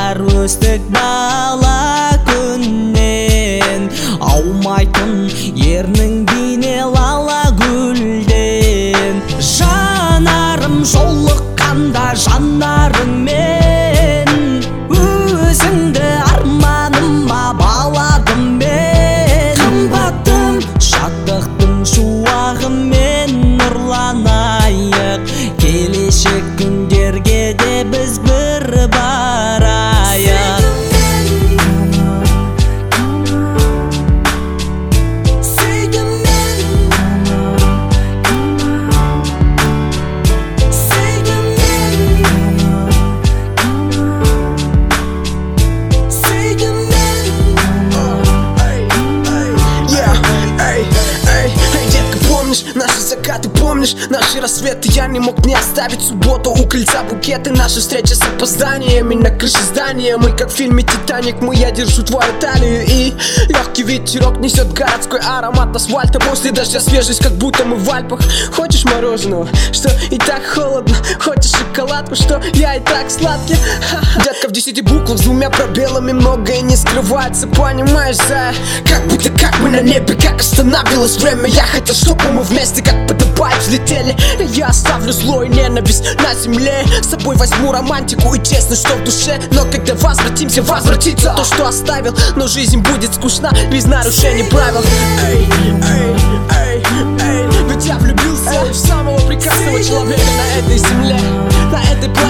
Жылдар өстік бала күннен, аумайтын ернің бейне лала гүлден. Жанарым жолыққанда жанарыңмен, өзіңді арманыма баладым мен. Қымбаттым, шаттықтың шуағымен нұрланайық, келешек күндерге де біз бір барайық. Наши закаты, помнишь, наши рассветы? Я не мог не оставить субботу у крыльца букеты. Наши встречи с опозданиями на крыше здания. Мы как в фильме «Титаник», я держу твою талию. И легкий ветерок несет городской аромат асфальта. После дождя свежесть, как будто мы в Альпах. Хочешь мороженого, что и так холодно? Хочешь шоколадку, что я и так сладкий? Детка, в 10 буквах с 2 пробелами многое не скрывается, понимаешь, зая? Как будто как мы на небе, как остановилось время. Я хотел, чтобы мы вместе, как подобает, взлетели. Я оставлю зло и ненависть на земле. С собой возьму романтику и честность, что в душе. Но когда возвратимся, возвратится то, что оставил. Но жизнь будет скучна без нарушений правил. Эй, эй, эй, эй. Ведь я влюбился в самого прекрасного человека на этой земле, на этой планете.